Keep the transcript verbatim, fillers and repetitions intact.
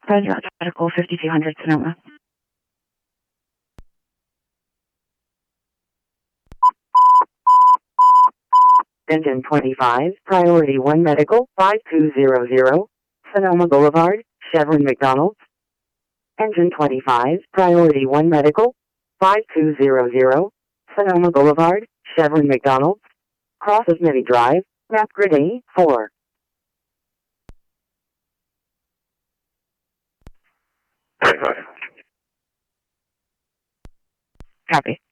Roger, Article fifty-two hundred Sonoma. Engine twenty-five, Priority one Medical, five two zero zero, Sonoma Boulevard, Chevron McDonald's. Engine twenty-five, Priority one Medical, five two zero zero, Sonoma Boulevard, Chevron McDonald's. Cross of Mini Drive, Map Grid A four. Copy.